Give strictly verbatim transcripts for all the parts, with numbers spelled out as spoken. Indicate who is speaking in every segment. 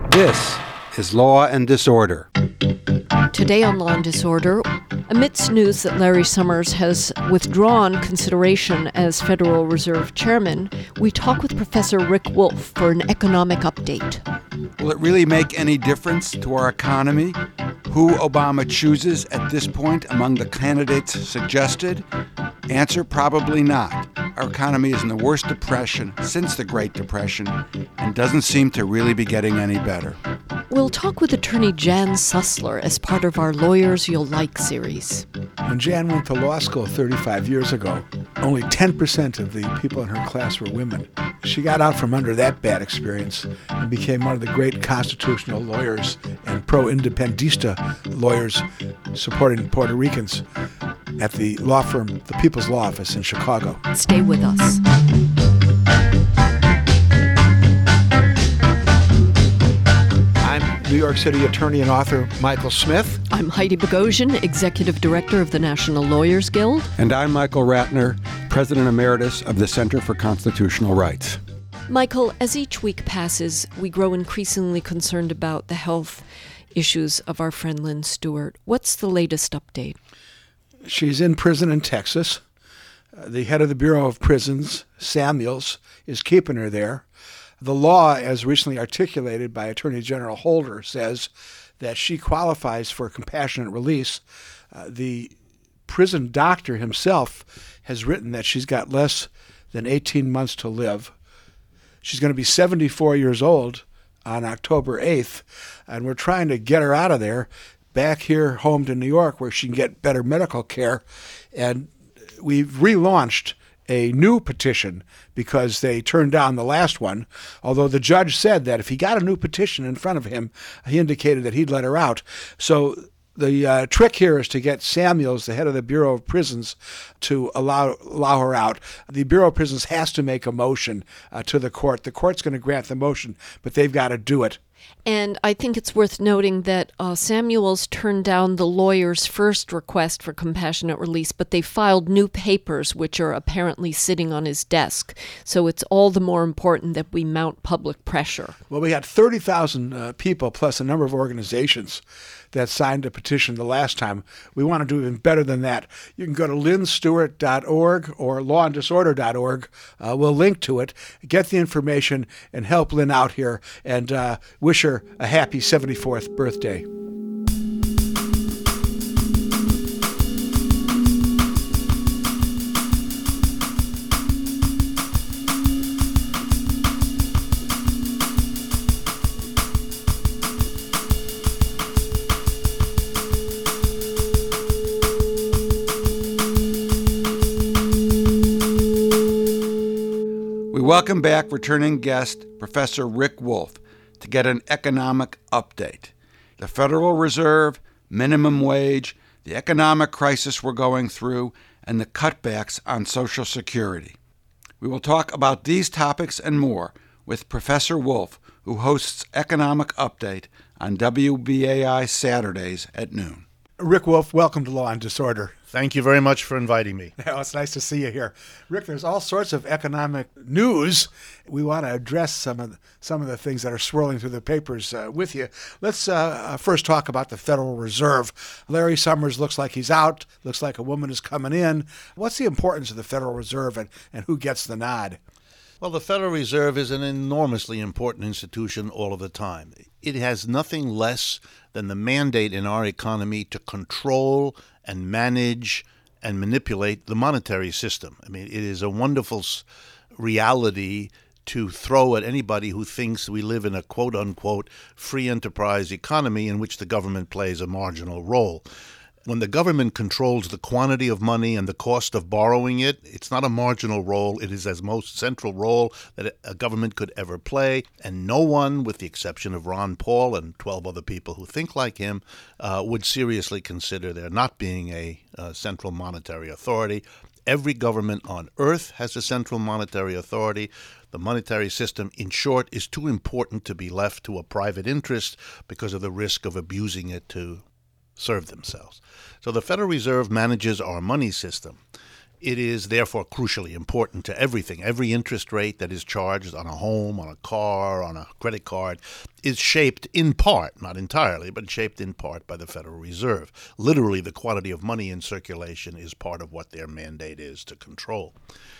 Speaker 1: This is Law and Disorder.
Speaker 2: Today on Law and Disorder, amidst news that Larry Summers has withdrawn consideration as Federal Reserve Chairman, we talk with Professor Rick Wolff for an economic update.
Speaker 1: Will it really make any difference to our economy who Obama chooses at this point among the candidates suggested? Answer, probably not. Our economy is in the worst depression since the Great Depression and doesn't seem to really be getting any better.
Speaker 2: We'll talk with attorney Jan Sussler as part of our Lawyers You'll Like series.
Speaker 3: When Jan went to law school thirty-five years ago, only ten percent of the people in her class were women. She got out from under that bad experience and became one of the great constitutional lawyers and pro-independista lawyers supporting Puerto Ricans at the law firm, the People's Law Office in Chicago.
Speaker 2: Stay with us.
Speaker 3: I'm New York City attorney and author Michael Smith.
Speaker 2: I'm Heidi Bogosian, Executive Director of the National Lawyers Guild.
Speaker 1: And I'm Michael Ratner, President Emeritus of the Center for Constitutional Rights.
Speaker 2: Michael, as each week passes, we grow increasingly concerned about the health issues of our friend Lynn Stewart. What's the latest update?
Speaker 3: She's in prison in Texas. Uh, the head of the Bureau of Prisons, Samuels, is keeping her there. The law, as recently articulated by Attorney General Holder, says that she qualifies for compassionate release. Uh, the prison doctor himself has written that she's got less than eighteen months to live. She's going to be seventy-four years old on October eighth, and we're trying to get her out of there back here home to New York where she can get better medical care. And we've relaunched a new petition because they turned down the last one, although the judge said that if he got a new petition in front of him, he indicated that he'd let her out. So the uh, trick here is to get Samuels, the head of the Bureau of Prisons, to allow allow her out. The Bureau of Prisons has to make a motion uh, to the court. The court's going to grant the motion, but they've got to do it.
Speaker 2: And I think it's worth noting that uh, Samuels turned down the lawyer's first request for compassionate release, but they filed new papers, which are apparently sitting on his desk. So it's all the more important that we mount public pressure.
Speaker 3: Well, we had thirty thousand uh, people plus a number of organizations that signed a petition the last time. We want to do even better than that. You can go to lynn stewart dot org or law and disorder dot org. Uh, we'll link to it. Get the information and help Lynn out here and uh, wish her a happy seventy-fourth birthday.
Speaker 1: Welcome back returning guest, Professor Rick Wolff, to get an economic update. The Federal Reserve, minimum wage, the economic crisis we're going through, and the cutbacks on Social Security. We will talk about these topics and more with Professor Wolff, who hosts Economic Update on W B A I Saturdays at noon.
Speaker 3: Rick Wolff, welcome to Law and Disorder.
Speaker 4: Thank you very much for inviting me.
Speaker 3: Well, it's nice to see you here. Rick, there's all sorts of economic news. We want to address some of the, some of the things that are swirling through the papers uh, with you. Let's uh, first talk about the Federal Reserve. Larry Summers looks like he's out. Looks like a woman is coming in. What's the importance of the Federal Reserve and, and who gets the nod?
Speaker 4: Well, the Federal Reserve is an enormously important institution all of the time. It has nothing less than the mandate in our economy to control and manage and manipulate the monetary system. I mean, it is a wonderful reality to throw at anybody who thinks we live in a quote-unquote free enterprise economy in which the government plays a marginal role. When the government controls the quantity of money and the cost of borrowing it, it's not a marginal role. It is the most central role that a government could ever play. And no one, with the exception of Ron Paul and twelve other people who think like him, uh, would seriously consider there not being a uh, central monetary authority. Every government on earth has a central monetary authority. The monetary system, in short, is too important to be left to a private interest because of the risk of abusing it to serve themselves. So the Federal Reserve manages our money system. It is therefore crucially important to everything. Every interest rate that is charged on a home, on a car, on a credit card is shaped in part, not entirely, but shaped in part by the Federal Reserve. Literally, the quantity of money in circulation is part of what their mandate is to control.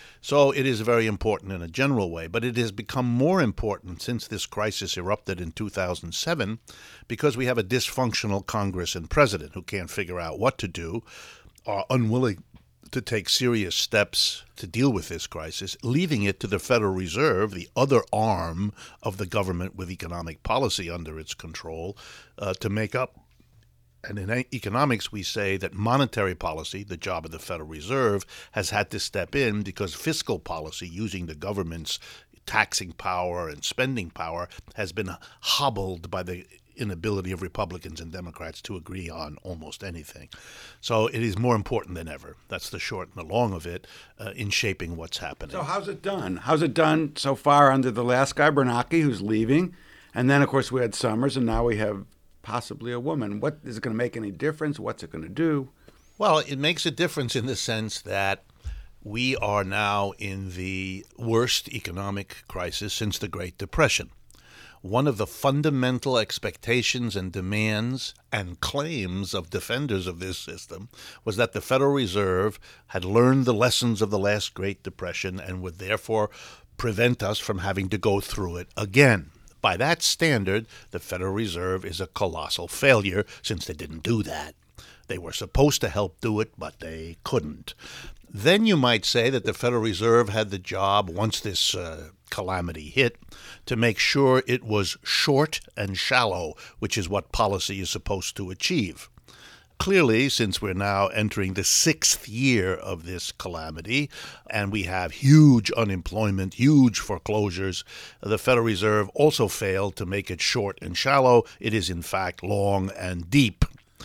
Speaker 4: So it is very important in a general way, but it has become more important since this crisis erupted in two thousand seven because we have a dysfunctional Congress and president who can't figure out what to do, are unwilling to take serious steps to deal with this crisis, leaving it to the Federal Reserve, the other arm of the government with economic policy under its control, uh, to make up. And in economics, we say that monetary policy, the job of the Federal Reserve, has had to step in because fiscal policy, using the government's taxing power and spending power, has been hobbled by the inability of Republicans and Democrats to agree on almost anything. So it is more important than ever. That's the short and the long of it uh, in shaping what's happening.
Speaker 1: So how's it done? How's it done so far under the last guy, Bernanke, who's leaving? And then, of course, we had Summers, and now we have possibly a woman. What is it going to make any difference? What's it going to do?
Speaker 4: Well, it makes a difference in the sense that we are now in the worst economic crisis since the Great Depression. One of the fundamental expectations and demands and claims of defenders of this system was that the Federal Reserve had learned the lessons of the last Great Depression and would therefore prevent us from having to go through it again. By that standard, the Federal Reserve is a colossal failure since they didn't do that. They were supposed to help do it, but they couldn't. Then you might say that the Federal Reserve had the job, once this uh, calamity hit, to make sure it was short and shallow, which is what policy is supposed to achieve. Clearly, since we're now entering the sixth year of this calamity, and we have huge unemployment, huge foreclosures, the Federal Reserve also failed to make it short and shallow. It is, in fact, long and deep.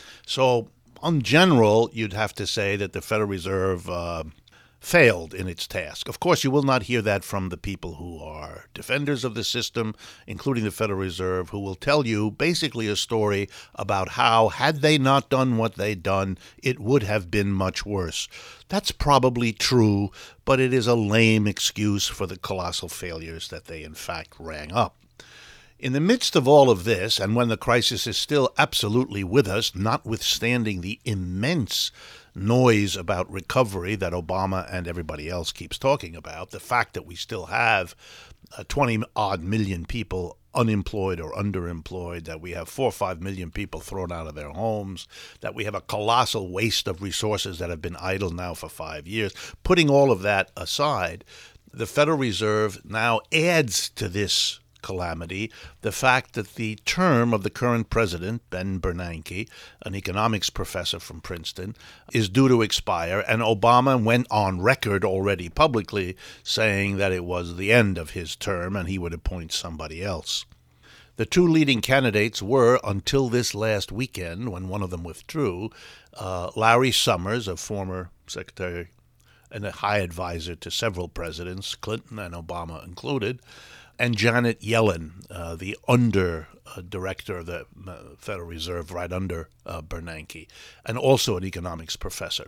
Speaker 4: So, in general, you'd have to say that the Federal Reserve uh, failed in its task. Of course, you will not hear that from the people who are defenders of the system, including the Federal Reserve, who will tell you basically a story about how, had they not done what they'd done, it would have been much worse. That's probably true, but it is a lame excuse for the colossal failures that they, in fact, rang up. In the midst of all of this, and when the crisis is still absolutely with us, notwithstanding the immense noise about recovery that Obama and everybody else keeps talking about, the fact that we still have uh, twenty-odd million people unemployed or underemployed, that we have four or five million people thrown out of their homes, that we have a colossal waste of resources that have been idle now for five years. Putting all of that aside, the Federal Reserve now adds to this calamity the fact that the term of the current president, Ben Bernanke, an economics professor from Princeton, is due to expire, and Obama went on record already publicly saying that it was the end of his term and he would appoint somebody else. The two leading candidates were, until this last weekend, when one of them withdrew, uh, Larry Summers, a former secretary and a high advisor to several presidents, Clinton and Obama included, and Janet Yellen, uh, the under uh, director of the uh, Federal Reserve, right under uh, Bernanke, and also an economics professor.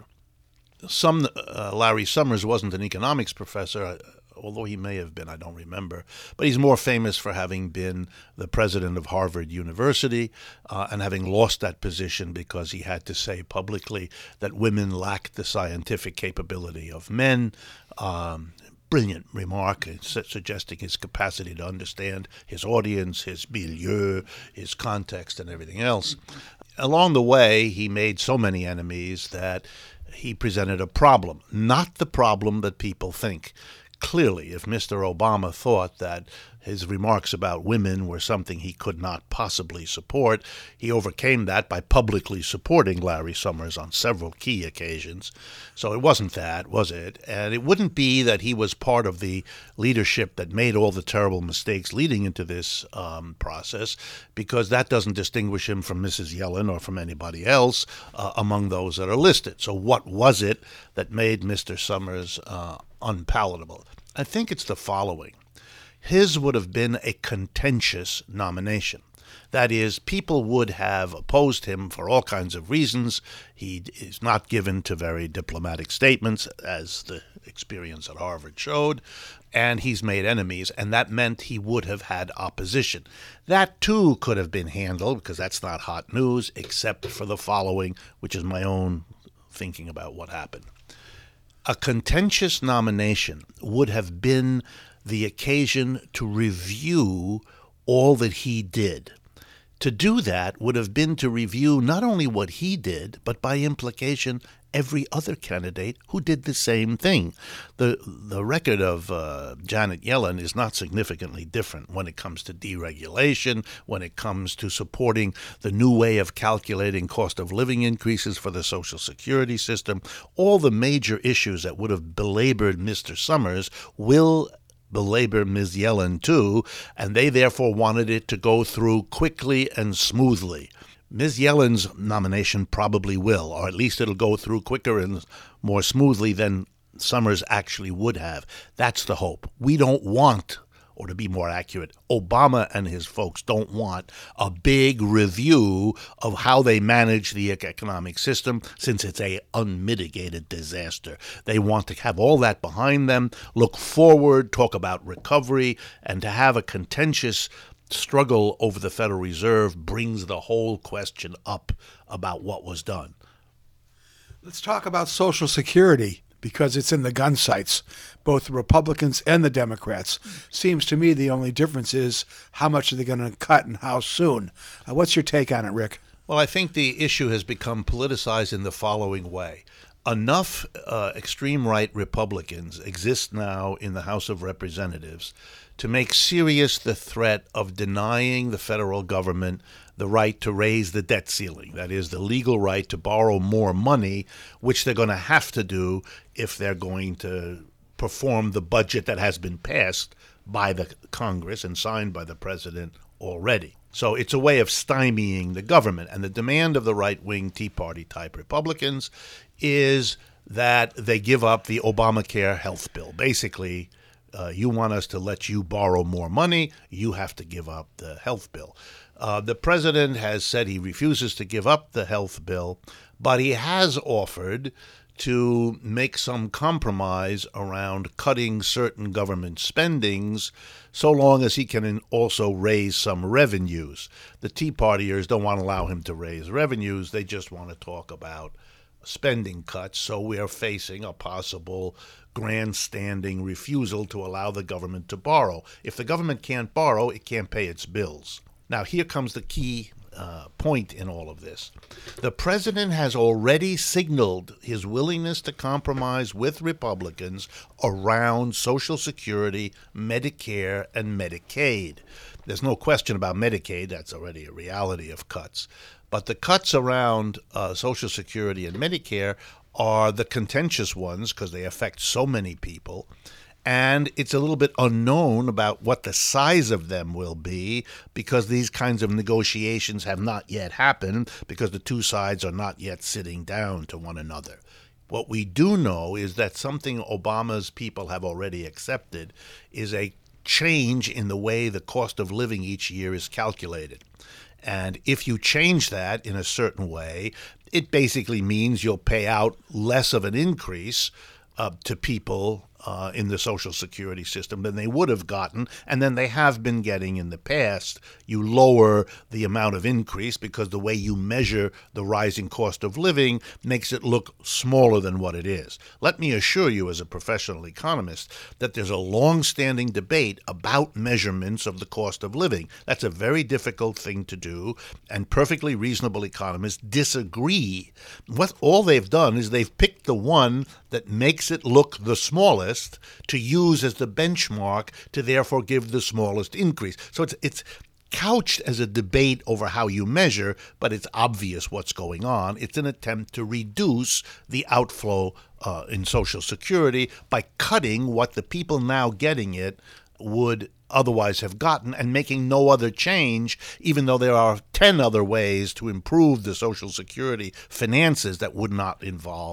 Speaker 4: Some uh, Larry Summers wasn't an economics professor, uh, although he may have been, I don't remember. But he's more famous for having been the president of Harvard University uh, and having lost that position because he had to say publicly that women lacked the scientific capability of men. Um, Brilliant remark, suggesting his capacity to understand his audience, his milieu, his context, and everything else. Along the way, he made so many enemies that he presented a problem, not the problem that people think. Clearly, if Mister Obama thought that his remarks about women were something he could not possibly support, he overcame that by publicly supporting Larry Summers on several key occasions. So it wasn't that, was it? And it wouldn't be that he was part of the leadership that made all the terrible mistakes leading into this um, process, because that doesn't distinguish him from Missus Yellen or from anybody else uh, among those that are listed. So what was it that made Mister Summers uh, unpalatable? I think it's the following. his would have been a contentious nomination. That is, people would have opposed him for all kinds of reasons. He is not given to very diplomatic statements, as the experience at Harvard showed, and he's made enemies, and that meant he would have had opposition. That, too, could have been handled, because that's not hot news, except for the following, which is my own thinking about what happened. A contentious nomination would have been the occasion to review all that he did. To do that would have been to review not only what he did, but by implication, every other candidate who did the same thing. The the record of uh, Janet Yellen is not significantly different when it comes to deregulation, when it comes to supporting the new way of calculating cost of living increases for the Social Security system. All the major issues that would have belabored Mister Summers will belabor Miz Yellen too, and they therefore wanted it to go through quickly and smoothly. Miz Yellen's nomination probably will, or at least it'll go through quicker and more smoothly than Summers actually would have. That's the hope. We don't want, or to be more accurate, Obama and his folks don't want a big review of how they manage the economic system, since it's a unmitigated disaster. They want to have all that behind them, look forward, talk about recovery, and to have a contentious struggle over the Federal Reserve brings the whole question up about what was done.
Speaker 3: Let's talk about Social Security, because it's in the gun sights, both the Republicans and the Democrats. Seems to me the only difference is how much are they going to cut and how soon. Uh, what's your take on it, Rick?
Speaker 4: Well, I think the issue has become politicized in the following way. Enough uh, extreme right Republicans exist now in the House of Representatives to make serious the threat of denying the federal government the right to raise the debt ceiling, that is, the legal right to borrow more money, which they're going to have to do if they're going to perform the budget that has been passed by the Congress and signed by the president already. So it's a way of stymieing the government. And the demand of the right-wing Tea Party-type Republicans is that they give up the Obamacare health bill. Basically, uh, you want us to let you borrow more money, you have to give up the health bill. Uh, the president has said he refuses to give up the health bill, but he has offered to make some compromise around cutting certain government spendings so long as he can also raise some revenues. The Tea Partiers don't want to allow him to raise revenues. They just want to talk about spending cuts. So we are facing a possible grandstanding refusal to allow the government to borrow. If the government can't borrow, it can't pay its bills. Now, here comes the key uh, point in all of this. The president has already signaled his willingness to compromise with Republicans around Social Security, Medicare, and Medicaid. There's no question about Medicaid. That's already a reality of cuts. But the cuts around uh, Social Security and Medicare are the contentious ones because they affect so many people. And it's a little bit unknown about what the size of them will be because these kinds of negotiations have not yet happened because the two sides are not yet sitting down to one another. What we do know is that something Obama's people have already accepted is a change in the way the cost of living each year is calculated. And if you change that in a certain way, it basically means you'll pay out less of an increase uh, to people Uh, in the Social Security system than they would have gotten, and then they have been getting in the past. You lower the amount of increase because the way you measure the rising cost of living makes it look smaller than what it is. Let me assure you as a professional economist that there's a long-standing debate about measurements of the cost of living. That's a very difficult thing to do, and perfectly reasonable economists disagree. What all they've done is they've picked the one that makes it look the smallest to use as the benchmark to therefore give the smallest increase. So it's it's couched as a debate over how you measure, but it's obvious what's going on. It's an attempt to reduce the outflow uh, in Social Security by cutting what the people now getting it would otherwise have gotten and making no other change, even though there are ten other ways to improve the Social Security finances that would not involve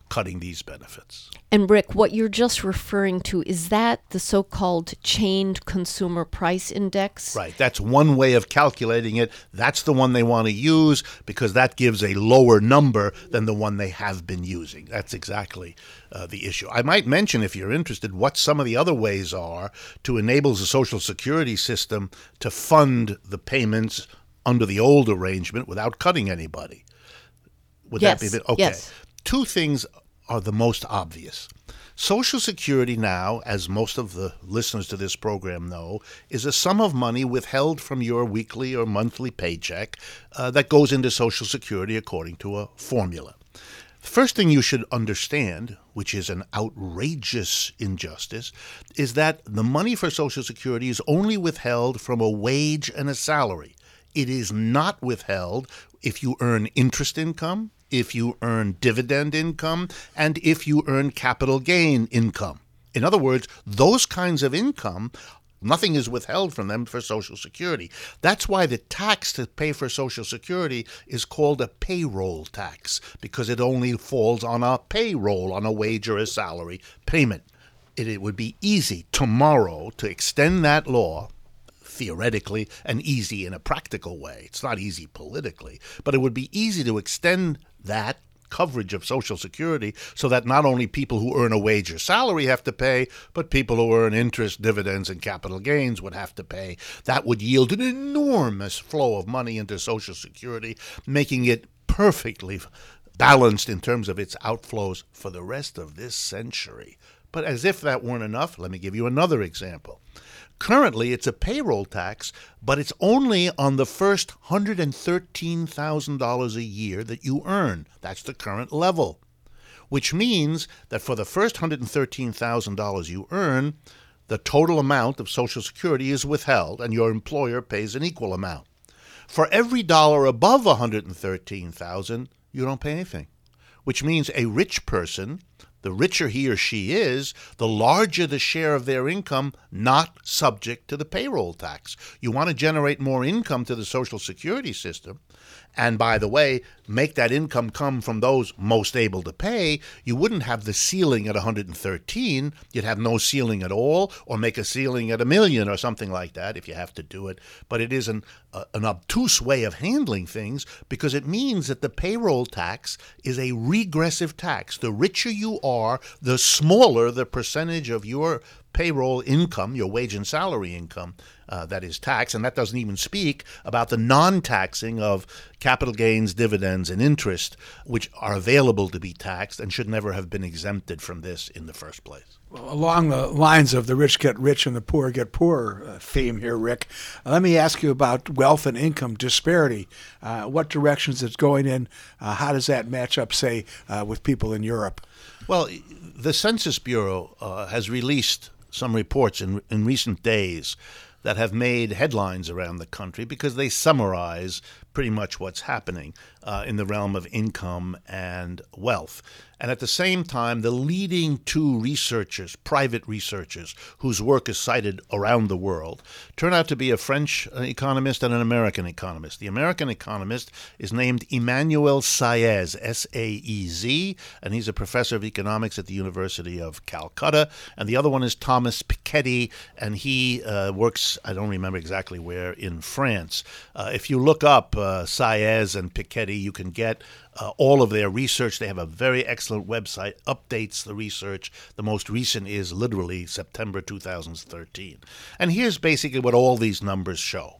Speaker 4: cutting these benefits.
Speaker 2: And Rick, what you're just referring to, is that the so-called chained consumer price index?
Speaker 4: Right. That's one way of calculating it. That's the one they want to use because that gives a lower number than the one they have been using. That's exactly uh, the issue. I might mention, if you're interested, what some of the other ways are to enable the Social Security system to fund the payments under the old arrangement without cutting anybody. Would
Speaker 2: yes.
Speaker 4: that be okay?
Speaker 2: Yes.
Speaker 4: Two things are the most obvious. Social Security now, as most of the listeners to this program know, is a sum of money withheld from your weekly or monthly paycheck uh, that goes into Social Security according to a formula. The first thing you should understand, which is an outrageous injustice, is that the money for Social Security is only withheld from a wage and a salary. It is not withheld if you earn interest income, if you earn dividend income, and if you earn capital gain income. In other words, those kinds of income, nothing is withheld from them for Social Security. That's why the tax to pay for Social Security is called a payroll tax, because it only falls on a payroll, on a wage or a salary payment. It, it would be easy tomorrow to extend that law, theoretically, and easy in a practical way. It's not easy politically, but it would be easy to extend that coverage of Social Security so that not only people who earn a wage or salary have to pay, but people who earn interest, dividends, and capital gains would have to pay. That would yield an enormous flow of money into Social Security, making it perfectly balanced in terms of its outflows for the rest of this century. But as if that weren't enough, let me give you another example. Currently, it's a payroll tax, but it's only on the first one hundred thirteen thousand dollars a year that you earn. That's the current level, which means that for the first one hundred thirteen thousand dollars you earn, the total amount of Social Security is withheld, and your employer pays an equal amount. For every dollar above one hundred thirteen thousand dollars, you don't pay anything, which means a rich person, the richer he or she is, the larger the share of their income not subject to the payroll tax. You want to generate more income to the Social Security system, and by the way, make that income come from those most able to pay. You wouldn't have the ceiling at one hundred thirteen. You'd have no ceiling at all, or make a ceiling at a million or something like that if you have to do it. But it is an, uh, an obtuse way of handling things because it means that the payroll tax is a regressive tax. The richer you are, the smaller the percentage of your payroll income, your wage and salary income, uh, that is taxed. And that doesn't even speak about the non-taxing of capital gains, dividends, and interest, which are available to be taxed and should never have been exempted from this in the first place.
Speaker 3: Well, along the lines of the rich get rich and the poor get poor uh, theme here, Rick, uh, let me ask you about wealth and income disparity. Uh, what directions it's going in? Uh, how does that match up, say, uh, with people in Europe?
Speaker 4: Well, the Census Bureau uh, has released some reports in in recent days that have made headlines around the country because they summarize pretty much what's happening uh, in the realm of income and wealth. And at the same time, the leading two researchers, private researchers, whose work is cited around the world, turn out to be a French economist and an American economist. The American economist is named Emmanuel Saez, S A E Z, and he's a professor of economics at the University of Calcutta. And the other one is Thomas Piketty, and he uh, works, I don't remember exactly where, in France. Uh, if you look up uh, Saez and Piketty, you can get Uh, all of their research. They have a very excellent website, updates the research. The most recent is literally September two thousand thirteen. And here's basically what all these numbers show.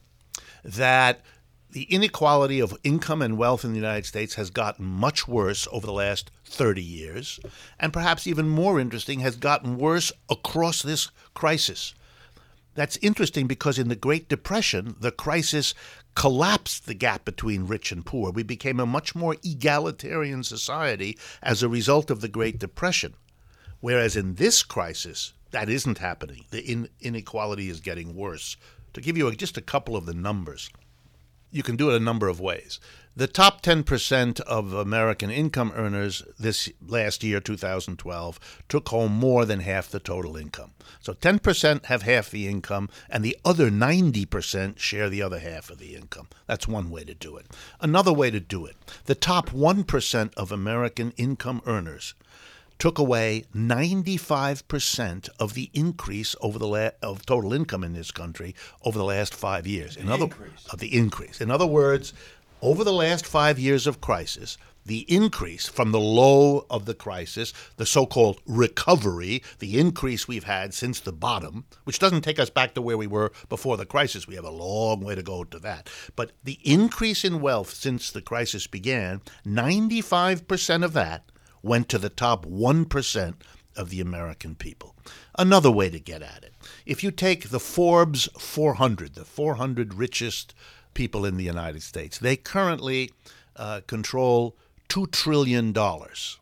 Speaker 4: That the inequality of income and wealth in the United States has gotten much worse over the last thirty years. And perhaps even more interesting, has gotten worse across this crisis. That's interesting because in the Great Depression, the crisis collapsed the gap between rich and poor. We became a much more egalitarian society as a result of the Great Depression. Whereas in this crisis, that isn't happening. The in- inequality is getting worse. To give you a, just a couple of the numbers, You can do it a number of ways. The top ten percent of American income earners this last year, two thousand twelve, took home more than half the total income. So ten percent have half the income, and the other ninety percent share the other half of the income. That's one way to do it. Another way to do it, the top one percent of American income earners took away ninety-five percent of the increase over the la- of total income in this country over the last five years. In
Speaker 3: The
Speaker 4: other
Speaker 3: increase.
Speaker 4: of the increase. In other words, over the last five years of crisis, the increase from the low of the crisis, the so-called recovery, the increase we've had since the bottom, which doesn't take us back to where we were before the crisis. We have a long way to go to that. But the increase in wealth since the crisis began, ninety-five percent of that went to the top one percent of the American people. Another way to get at it, if you take the Forbes four hundred, the four hundred richest people in the United States, they currently uh, control two trillion dollars.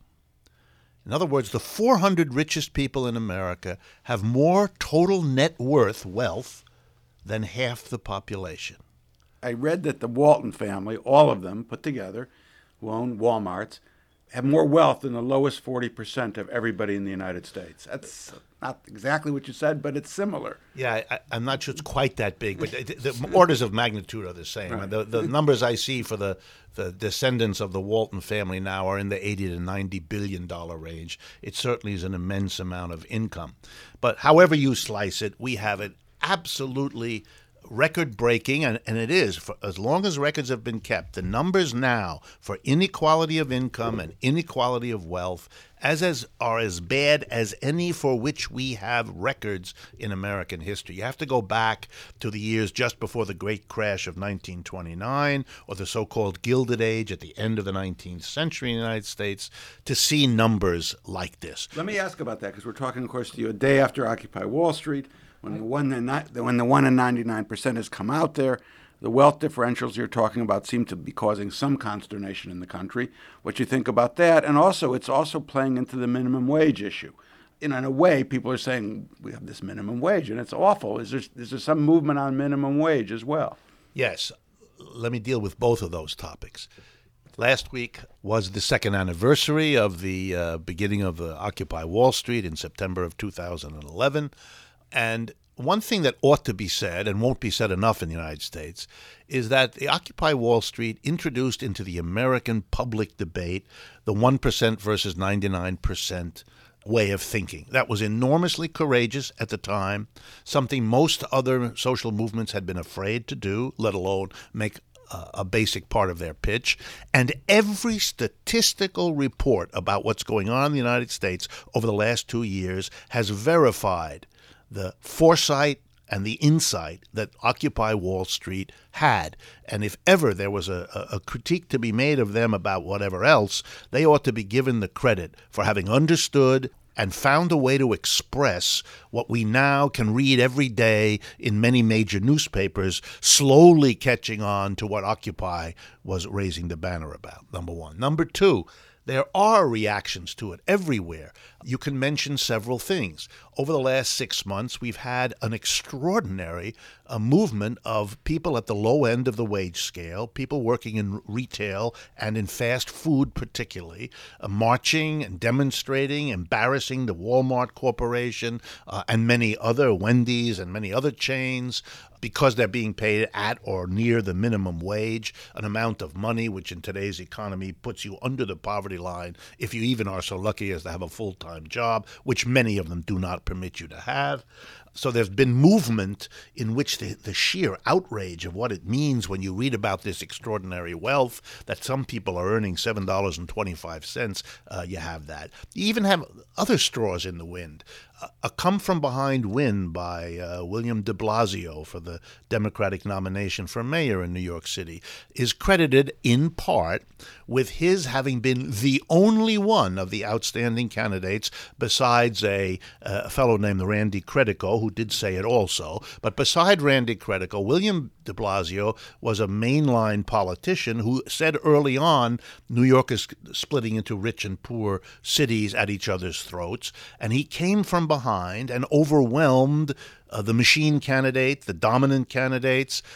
Speaker 4: In other words, the four hundred richest people in America have more total net worth, wealth, than half the population.
Speaker 1: I read that the Walton family, all of them put together, who own Walmarts, have more wealth than the lowest forty percent of everybody in the United States. That's not exactly what you said, but it's similar.
Speaker 4: Yeah, I, I'm not sure it's quite that big, but the, the orders of magnitude are the same.
Speaker 1: Right.
Speaker 4: The, the numbers I see for the, the descendants of the Walton family now are in the eighty to ninety billion dollar range. It certainly is an immense amount of income. But however you slice it, we have it absolutely record-breaking, and, and it is, for as long as records have been kept, the numbers now for inequality of income and inequality of wealth as, as are as bad as any for which we have records in American history. You have to go back to the years just before the great crash of nineteen twenty-nine, or the so-called Gilded Age at the end of the nineteenth century in the United States, to see numbers like this.
Speaker 1: Let me ask about that, because we're talking, of course, to you a day after Occupy Wall Street, when the one in, when the one in ninety-nine percent has come out there. The wealth differentials you're talking about seem to be causing some consternation in the country. What you think about that? And also, it's also playing into the minimum wage issue. In a way, people are saying, we have this minimum wage, and it's awful. Is there, is there some movement on minimum wage as well?
Speaker 4: Yes. Let me deal with both of those topics. Last week was the second anniversary of the uh, beginning of uh, Occupy Wall Street in September of two thousand eleven. And one thing that ought to be said, and won't be said enough in the United States, is that the Occupy Wall Street introduced into the American public debate the one percent versus ninety-nine percent way of thinking. That was enormously courageous at the time, something most other social movements had been afraid to do, let alone make uh, a basic part of their pitch. And every statistical report about what's going on in the United States over the last two years has verified the foresight and the insight that Occupy Wall Street had. And if ever there was a, a critique to be made of them about whatever else, they ought to be given the credit for having understood and found a way to express what we now can read every day in many major newspapers, slowly catching on to what Occupy was raising the banner about, number one. Number two, there are reactions to it everywhere. You can mention several things. Over the last six months, we've had an extraordinary uh, movement of people at the low end of the wage scale, people working in retail and in fast food particularly, uh, marching and demonstrating, embarrassing the Walmart Corporation uh, and many other, Wendy's and many other chains, because they're being paid at or near the minimum wage, an amount of money which in today's economy puts you under the poverty line if you even are so lucky as to have a full-time job, which many of them do not permit you to have. So there's been movement in which the, the sheer outrage of what it means when you read about this extraordinary wealth, that some people are earning seven dollars and twenty-five cents, uh, you have that. You even have other straws in the wind. Uh, a come-from-behind win by uh, William de Blasio for the Democratic nomination for mayor in New York City is credited in part with his having been the only one of the outstanding candidates, besides a, uh, a fellow named Randy Credico, who did say it also. But beside Randy Credico, William de Blasio was a mainline politician who said early on, New York is splitting into rich and poor cities at each other's throats. And he came from behind and overwhelmed uh, the machine candidate, the dominant candidates.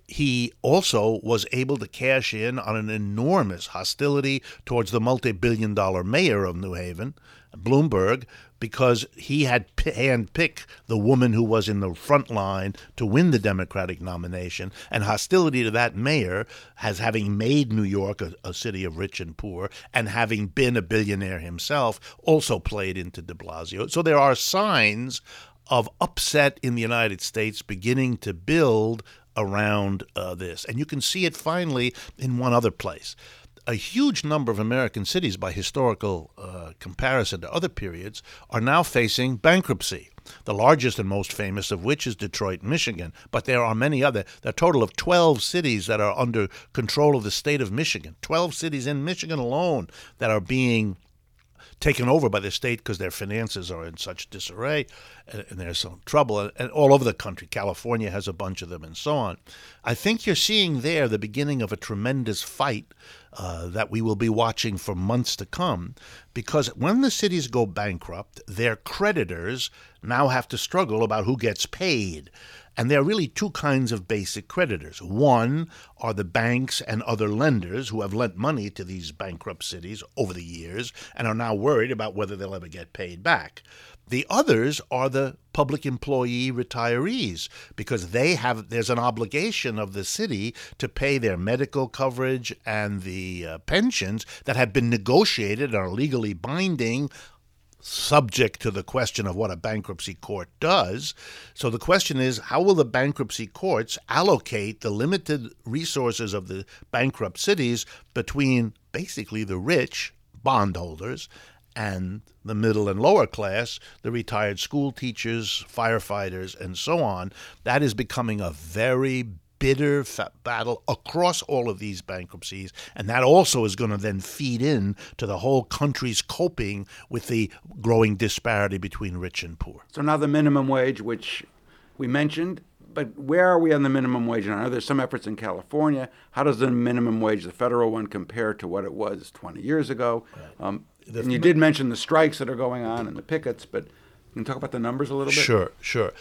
Speaker 4: he also was able to cash in on an enormous hostility towards the multi-billion dollar mayor of New Haven, Bloomberg, because he had p- handpicked the woman who was in the front line to win the Democratic nomination, and hostility to that mayor, as having made New York a, a city of rich and poor, and having been a billionaire himself, also played into de Blasio. So there are signs of upset in the United States beginning to build around uh, this. And you can see it finally in one other place. A huge number of American cities, by historical uh, comparison to other periods, are now facing bankruptcy. The largest and most famous of which is Detroit, Michigan. But there are many other. There are a total of twelve cities that are under control of the state of Michigan. twelve cities in Michigan alone that are being taken over by the state because their finances are in such disarray and, and there's some trouble. And, and all over the country, California has a bunch of them and so on. I think you're seeing there the beginning of a tremendous fight uh, that we will be watching for months to come, because when the cities go bankrupt, their creditors now have to struggle about who gets paid. And there are really two kinds of basic creditors. One are the banks and other lenders who have lent money to these bankrupt cities over the years and are now worried about whether they'll ever get paid back. The others are the public employee retirees, because they have there's an obligation of the city to pay their medical coverage and the uh, pensions that have been negotiated and are legally binding, subject to the question of what a bankruptcy court does. So the question is, how will the bankruptcy courts allocate the limited resources of the bankrupt cities between basically the rich bondholders and the middle and lower class, the retired school teachers, firefighters, and so on? That is becoming a very bitter fa- battle across all of these bankruptcies, and that also is going to then feed in to the whole country's coping with the growing disparity between rich and poor.
Speaker 1: So now the minimum wage, which we mentioned, but where are we on the minimum wage now? There's some efforts in California. How does the minimum wage, the federal one, compare to what it was twenty years ago? Right. Um, the, and you did mention the strikes that are going on and the pickets, but can you talk about the numbers a little bit?
Speaker 4: Sure, sure.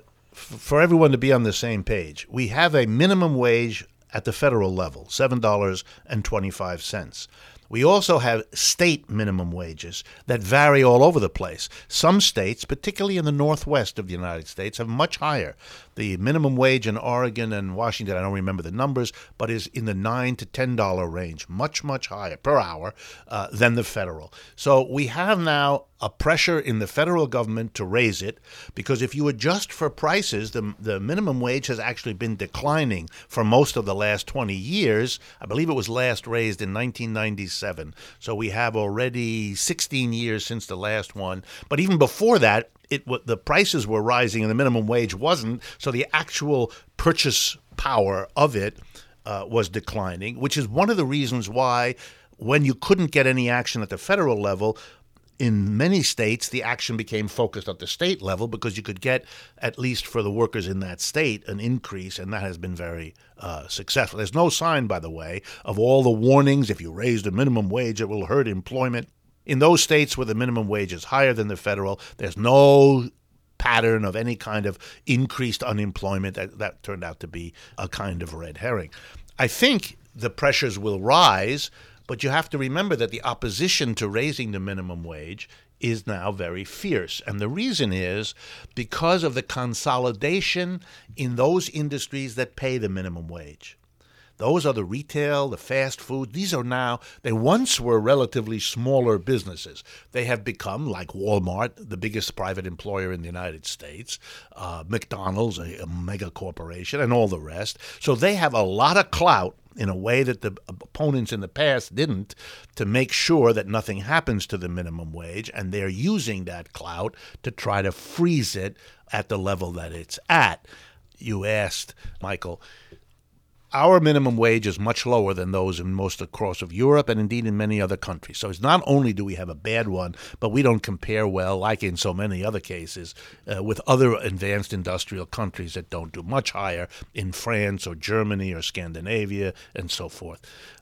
Speaker 4: For everyone to be on the same page, we have a minimum wage at the federal level, seven dollars and twenty-five cents. We also have state minimum wages that vary all over the place. Some states, particularly in the northwest of the United States, have much higher. The minimum wage in Oregon and Washington, I don't remember the numbers, but is in the nine to ten dollars range, much, much higher per hour uh, than the federal. So we have now a pressure in the federal government to raise it, because if you adjust for prices, the, the minimum wage has actually been declining for most of the last twenty years. I believe it was last raised in nineteen ninety-seven. So we have already sixteen years since the last one. But even before that, it the prices were rising and the minimum wage wasn't. So the actual purchase power of it uh, was declining, which is one of the reasons why, when you couldn't get any action at the federal level, in many states, the action became focused at the state level, because you could get, at least for the workers in that state, an increase, and that has been very uh, successful. There's no sign, by the way, of all the warnings, if you raise the minimum wage, it will hurt employment. In those states where the minimum wage is higher than the federal, there's no pattern of any kind of increased unemployment. That, that turned out to be a kind of red herring. I think the pressures will rise, but you have to remember that the opposition to raising the minimum wage is now very fierce. And the reason is because of the consolidation in those industries that pay the minimum wage. Those are the retail, the fast food. These are now, they once were relatively smaller businesses. They have become, like Walmart, the biggest private employer in the United States, uh, McDonald's, a, a mega corporation, and all the rest. So they have a lot of clout in a way that the opponents in the past didn't, to make sure that nothing happens to the minimum wage, and they're using that clout to try to freeze it at the level that it's at. You asked, Michael, our minimum wage is much lower than those in most across of Europe and indeed in many other countries. So it's not only do we have a bad one, but we don't compare well, like in so many other cases, uh, with other advanced industrial countries that don't do much higher, in France or Germany or Scandinavia and so forth.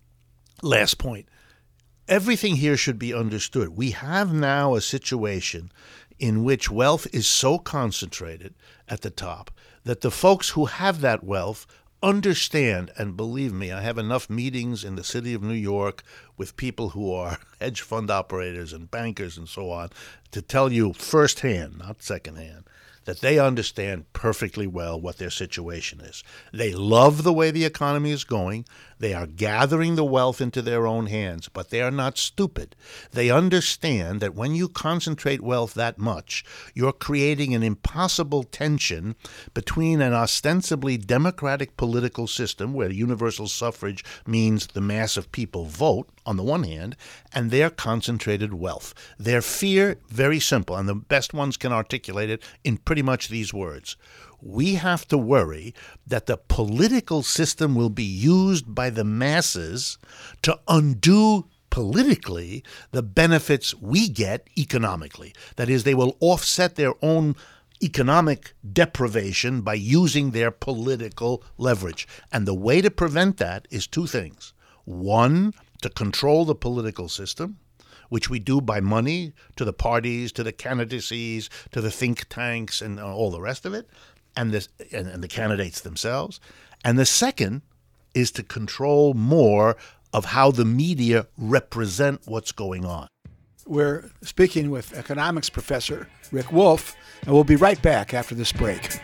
Speaker 4: Last point. Everything here should be understood. We have now a situation in which wealth is so concentrated at the top that the folks who have that wealth understand, and believe me, I have enough meetings in the city of New York with people who are hedge fund operators and bankers and so on to tell you firsthand, not secondhand, that they understand perfectly well what their situation is. They love the way the economy is going. They are gathering the wealth into their own hands, but they are not stupid. They understand that when you concentrate wealth that much, you're creating an impossible tension between an ostensibly democratic political system where universal suffrage means the mass of people vote, on the one hand, and their concentrated wealth. Their fear, very simple, and the best ones can articulate it in pretty much these words. We have to worry that the political system will be used by the masses to undo politically the benefits we get economically. That is, they will offset their own economic deprivation by using their political leverage. And the way to prevent that is two things. One, to control the political system, which we do by money to the parties, to the candidacies, to the think tanks, and all the rest of it, and, this, and, and the candidates themselves. And the second is to control more of how the media represent what's going on.
Speaker 3: We're speaking with economics professor Rick Wolff, and we'll be right back after this break.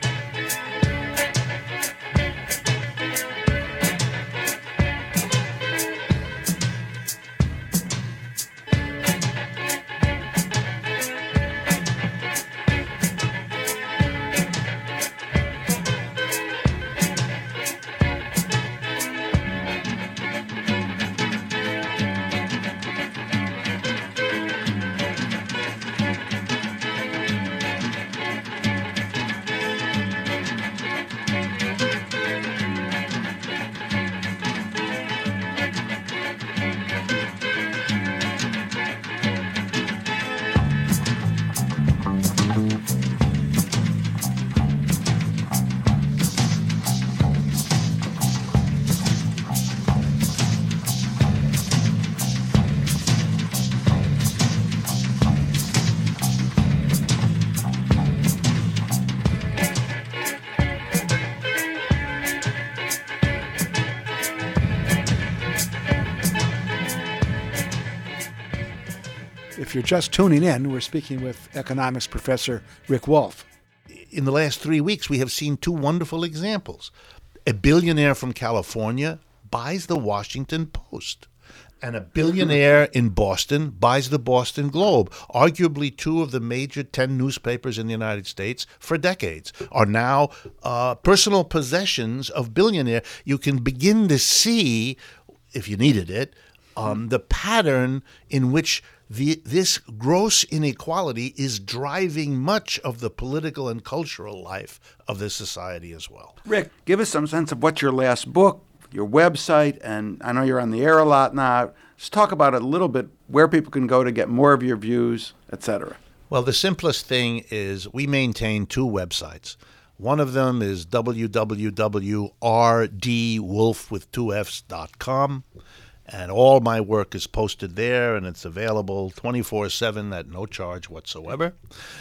Speaker 3: If you're just tuning in, we're speaking with economics professor Rick Wolff.
Speaker 4: In the last three weeks, we have seen two wonderful examples. A billionaire from California buys the Washington Post, and a billionaire in Boston buys the Boston Globe. Arguably two of the major ten newspapers in the United States for decades are now uh, personal possessions of billionaire. You can begin to see, if you needed it, um, the pattern in which The, this gross inequality is driving much of the political and cultural life of this society as well.
Speaker 1: Rick, give us some sense of what's your last book, your website, and I know you're on the air a lot now. Just talk about it a little bit, where people can go to get more of your views, et cetera.
Speaker 4: Well, the simplest thing is we maintain two websites. One of them is w w w dot r d wolff with two F's dot com. And all my work is posted there, and it's available twenty-four seven at no charge whatsoever.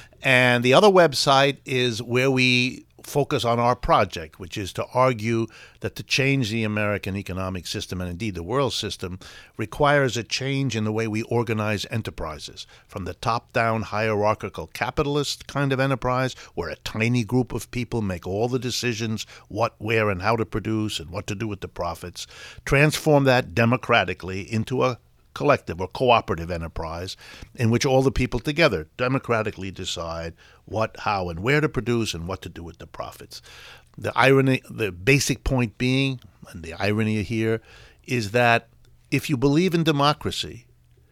Speaker 4: And the other website is where we focus on our project, which is to argue that to change the American economic system, and indeed the world system, requires a change in the way we organize enterprises, from the top-down hierarchical capitalist kind of enterprise, where a tiny group of people make all the decisions what, where, and how to produce and what to do with the profits, transform that democratically into a collective or cooperative enterprise in which all the people together democratically decide what, how, and where to produce and what to do with the profits. The irony, the basic point being, and the irony here, is that if you believe in democracy,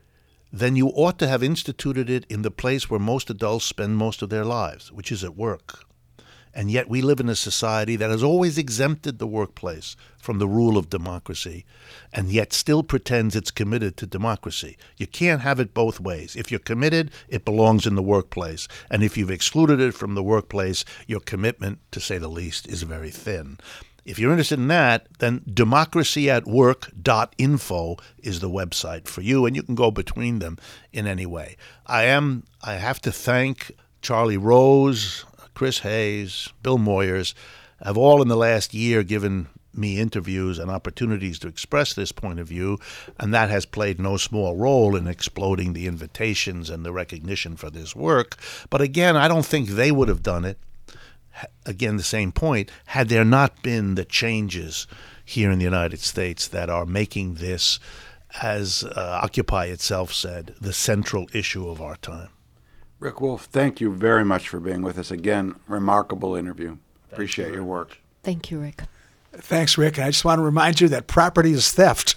Speaker 4: then you ought to have instituted it in the place where most adults spend most of their lives, which is at work. And yet we live in a society that has always exempted the workplace from the rule of democracy, and yet still pretends it's committed to democracy. You can't have it both ways. If you're committed, it belongs in the workplace. And if you've excluded it from the workplace, your commitment, to say the least, is very thin. If you're interested in that, then democracy at work dot info is the website for you, and you can go between them in any way. I am, I have to thank Charlie Rose, Chris Hayes, Bill Moyers, have all in the last year given me interviews and opportunities to express this point of view, and that has played no small role in exploding the invitations and the recognition for this work. But again, I don't think they would have done it, again, the same point, had there not been the changes here in the United States that are making this, as uh, Occupy itself said, the central issue of our time.
Speaker 1: Rick Wolff, thank you very much for being with us. Again, remarkable interview. Appreciate your work.
Speaker 2: Thank you, Rick.
Speaker 3: Thanks, Rick. And I just want to remind you that property is theft.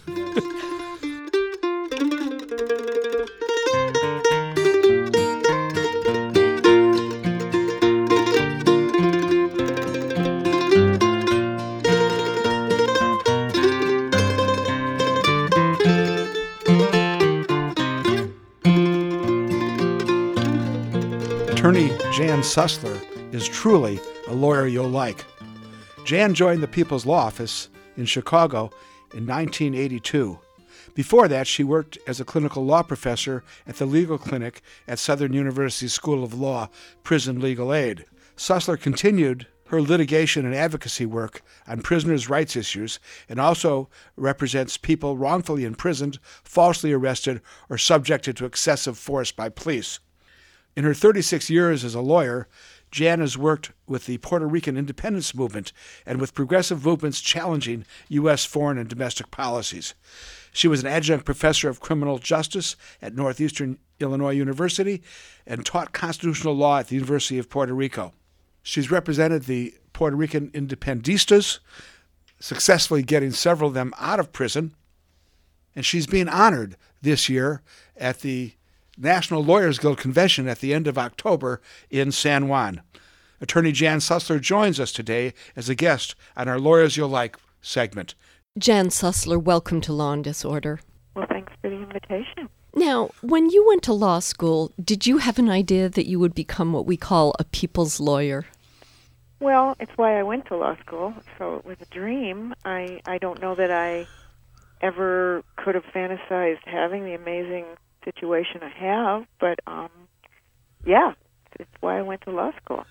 Speaker 3: Attorney Jan Sussler is truly a lawyer you'll like. Jan joined the People's Law Office in Chicago in nineteen eighty-two. Before that, she worked as a clinical law professor at the legal clinic at Southern University School of Law, Prison Legal Aid. Sussler continued her litigation and advocacy work on prisoners' rights issues and also represents people wrongfully imprisoned, falsely arrested, or subjected to excessive force by police. In her thirty-six years as a lawyer, Jan has worked with the Puerto Rican independence movement and with progressive movements challenging U S foreign and domestic policies. She was an adjunct professor of criminal justice at Northeastern Illinois University and taught constitutional law at the University of Puerto Rico. She's represented the Puerto Rican Independistas, successfully getting several of them out of prison, and she's being honored this year at the National Lawyers Guild Convention at the end of October in San Juan. Attorney Jan Sussler joins us today as a guest on our Lawyers You'll Like segment.
Speaker 2: Jan Sussler, welcome to Law and Disorder.
Speaker 5: Well, thanks for the invitation.
Speaker 2: Now, when you went to law school, did you have an idea that you would become what we call a people's lawyer?
Speaker 5: Well, it's why I went to law school, so it was a dream. I, I don't know that I ever could have fantasized having the amazing situation I have, but um, yeah, it's why I went to law school.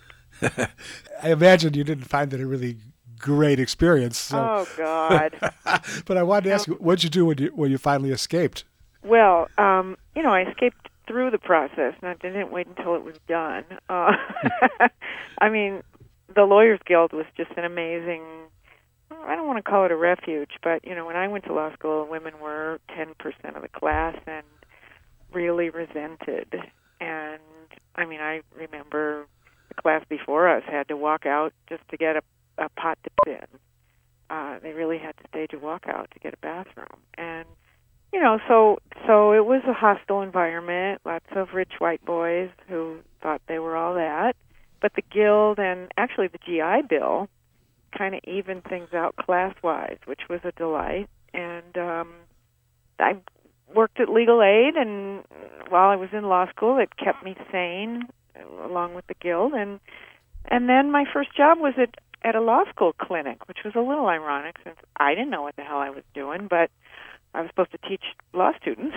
Speaker 3: I imagine you didn't find that a really great experience. So.
Speaker 5: Oh, God.
Speaker 3: But I wanted to ask you, what did you do when you, when you finally escaped?
Speaker 5: Well, um, you know, I escaped through the process, and I didn't wait until it was done. Uh, I mean, the Lawyers Guild was just an amazing, I don't want to call it a refuge, but, you know, when I went to law school, women were ten percent of the class and really resented. And, I mean, I remember the class before us had to walk out just to get a, a pot to put in. Uh, they really had to stage a walkout to get a bathroom. And, you know, so so it was a hostile environment, lots of rich white boys who thought they were all that. But the Guild and actually the G I Bill kind of evened things out class-wise, which was a delight. And um, I worked at Legal Aid, and while I was in law school, it kept me sane, along with the Guild. And and then my first job was at, at a law school clinic, which was a little ironic since I didn't know what the hell I was doing, but I was supposed to teach law students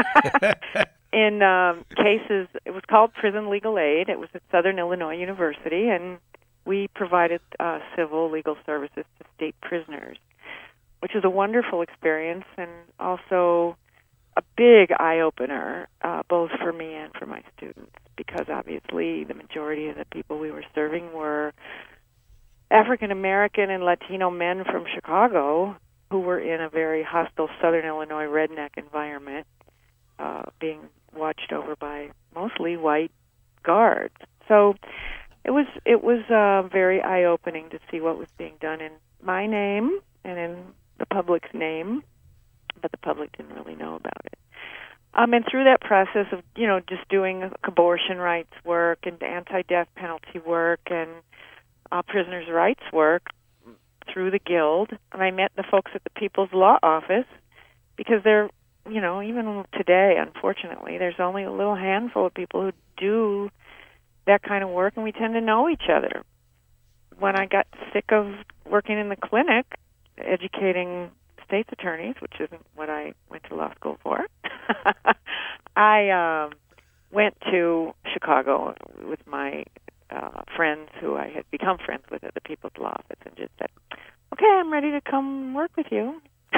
Speaker 5: in um, cases. It was called Prison Legal Aid. It was at Southern Illinois University, and we provided uh, civil legal services to state prisoners, which was a wonderful experience and also a big eye-opener, uh, both for me and for my students, because obviously the majority of the people we were serving were African-American and Latino men from Chicago who were in a very hostile Southern Illinois redneck environment, uh, being watched over by mostly white guards. So it was it was uh, very eye-opening to see what was being done in my name and in the public's name, but the public didn't really know about it. Um, and through that process of, you know, just doing abortion rights work and anti-death penalty work and uh, prisoners' rights work through the Guild, and I met the folks at the People's Law Office, because they're, you know, even today, unfortunately, there's only a little handful of people who do that kind of work, and we tend to know each other. When I got sick of working in the clinic, educating state's attorneys, which isn't what I went to law school for, I um, went to Chicago with my uh, friends who I had become friends with at the People's Law Office and just said, okay, I'm ready to come work with you.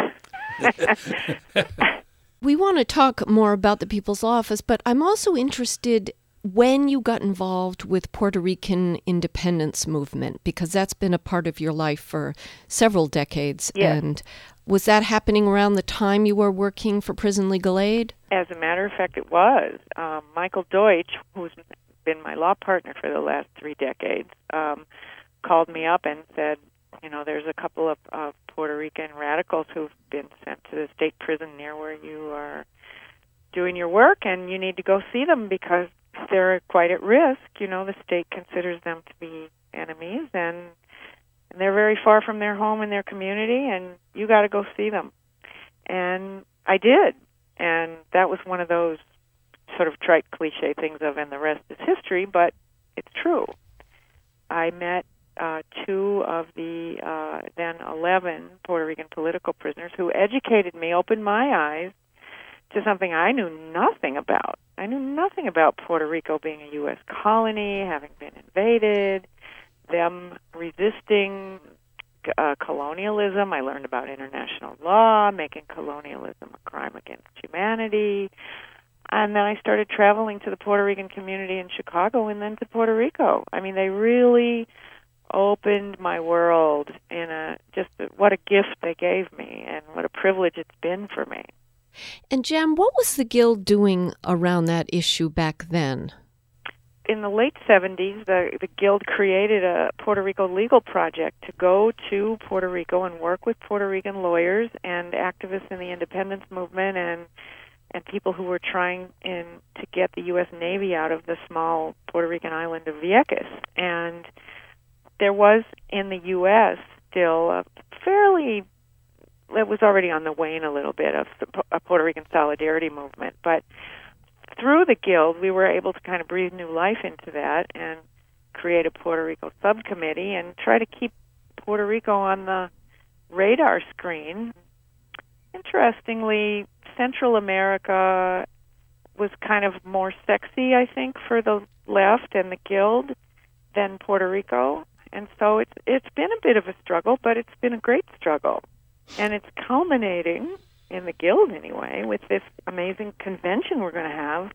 Speaker 2: We want to talk more about the People's Law Office, but I'm also interested when you got involved with Puerto Rican independence movement, because that's been a part of your life for several decades.
Speaker 5: Yes.
Speaker 2: And was that happening around the time you were working for Prison Legal Aid?
Speaker 5: As a matter of fact, it was. Um, Michael Deutsch, who's been my law partner for the last three decades, um, called me up and said, you know, there's a couple of uh, Puerto Rican radicals who've been sent to the state prison near where you are doing your work, and you need to go see them because they're quite at risk. You know, the state considers them to be enemies, and, and they're very far from their home and their community, and you got to go see them. And I did, and that was one of those sort of trite cliche things of, and the rest is history, but it's true. I met uh, two of the uh, then eleven Puerto Rican political prisoners who educated me, opened my eyes to something I knew nothing about. I knew nothing about Puerto Rico being a U S colony, having been invaded, them resisting uh, colonialism. I learned about international law, making colonialism a crime against humanity. And then I started traveling to the Puerto Rican community in Chicago and then to Puerto Rico. I mean, they really opened my world in a, just a, what a gift they gave me and what a privilege it's been for me.
Speaker 2: And Jan, what was the Guild doing around that issue back then?
Speaker 5: In the late seventies, the, the Guild created a Puerto Rico legal project to go to Puerto Rico and work with Puerto Rican lawyers and activists in the independence movement and and people who were trying in to get the U S Navy out of the small Puerto Rican island of Vieques. And there was in the U S still a fairly, it was already on the wane a little bit, of a Puerto Rican solidarity movement. But through the Guild, we were able to kind of breathe new life into that and create a Puerto Rico subcommittee and try to keep Puerto Rico on the radar screen. Interestingly, Central America was kind of more sexy, I think, for the left and the Guild than Puerto Rico. And so it's it's been a bit of a struggle, but it's been a great struggle. And it's culminating, in the Guild anyway, with this amazing convention we're going to have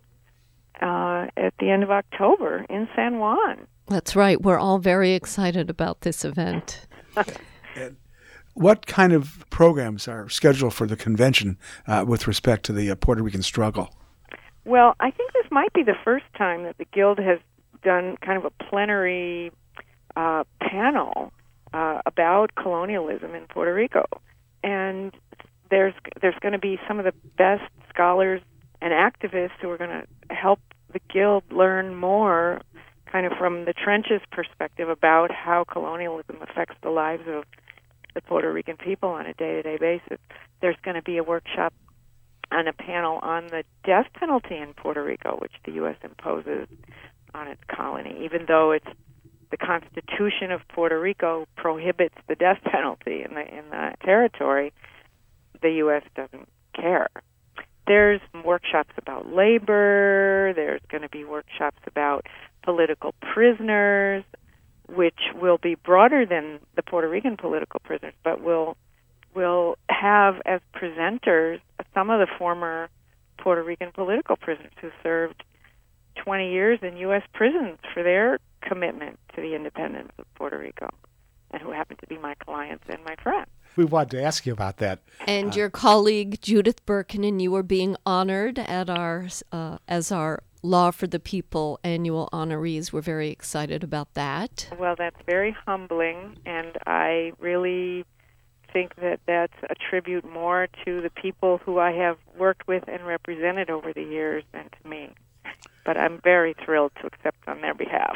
Speaker 5: uh, at the end of October in San Juan.
Speaker 2: That's right. We're all very excited about this event.
Speaker 3: And what kind of programs are scheduled for the convention uh, with respect to the uh, Puerto Rican struggle?
Speaker 5: Well, I think this might be the first time that the Guild has done kind of a plenary uh, panel uh, about colonialism in Puerto Rico. And there's there's going to be some of the best scholars and activists who are going to help the Guild learn more kind of from the trenches perspective about how colonialism affects the lives of the Puerto Rican people on a day-to-day basis. There's going to be a workshop on a panel on the death penalty in Puerto Rico, which the U S imposes on its colony, even though it's the Constitution of Puerto Rico prohibits the death penalty in the in the territory. The U S doesn't care. There's workshops about labor. There's going to be workshops about political prisoners, which will be broader than the Puerto Rican political prisoners, but will will have as presenters some of the former Puerto Rican political prisoners who served twenty years in U S prisons for their commitment to the independence of Puerto Rico, and who happen to be my clients and my friends.
Speaker 3: We wanted to ask you about that.
Speaker 2: And uh, your colleague Judith Birkin and you are being honored at our uh, as our Law for the People annual honorees. We're very excited about that.
Speaker 5: Well, that's very humbling, and I really think that that's a tribute more to the people who I have worked with and represented over the years than to me. But I'm very thrilled to accept on their behalf.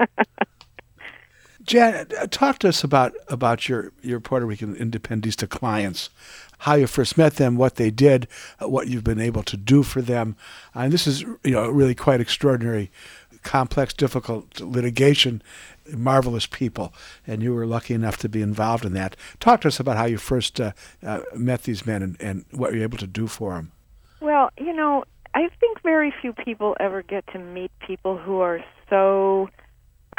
Speaker 3: Jan, talk to us about, about your, your Puerto Rican Independentista clients, how you first met them, what they did, what you've been able to do for them. And this is, you know, really quite extraordinary, complex, difficult litigation, marvelous people, and you were lucky enough to be involved in that. Talk to us about how you first uh, uh, met these men and, and what you're able to do for them.
Speaker 5: Well, you know, I think very few people ever get to meet people who are so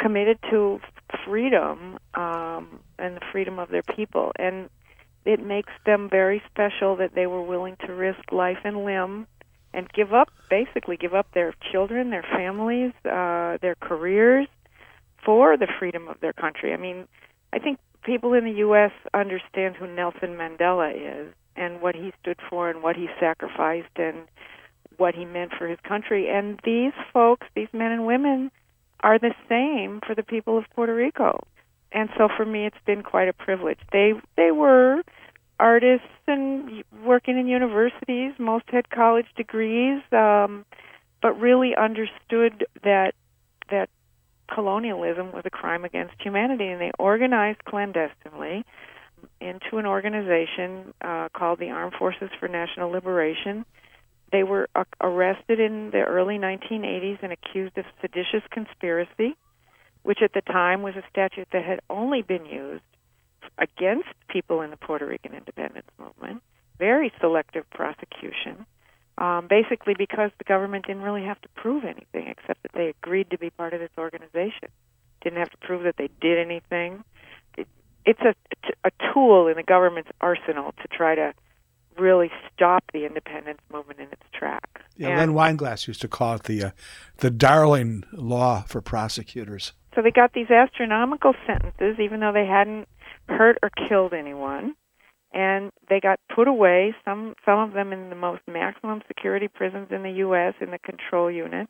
Speaker 5: committed to freedom um, and the freedom of their people. And it makes them very special that they were willing to risk life and limb and give up, basically give up their children, their families, uh, their careers for the freedom of their country. I mean, I think people in the U S understand who Nelson Mandela is and what he stood for and what he sacrificed and what he meant for his country. And these folks, these men and women, are the same for the people of Puerto Rico. And so for me, it's been quite a privilege. They they were artists and working in universities. Most had college degrees, um, but really understood that that colonialism was a crime against humanity, and they organized clandestinely into an organization uh, called the Armed Forces for National Liberation. They were uh, arrested in the early nineteen eighties and accused of seditious conspiracy, which at the time was a statute that had only been used against people in the Puerto Rican independence movement. Very selective prosecution, um, basically because the government didn't really have to prove anything except that they agreed to be part of this organization. Didn't have to prove that they did anything. It, it's a, a tool in the government's arsenal to try to really stop the independence movement in its tracks.
Speaker 3: Yeah,
Speaker 5: and
Speaker 3: Len Weinglass used to call it the uh, the darling law for prosecutors.
Speaker 5: So they got these astronomical sentences, even though they hadn't hurt or killed anyone, and they got put away, some some of them in the most maximum security prisons in the U S in the control units.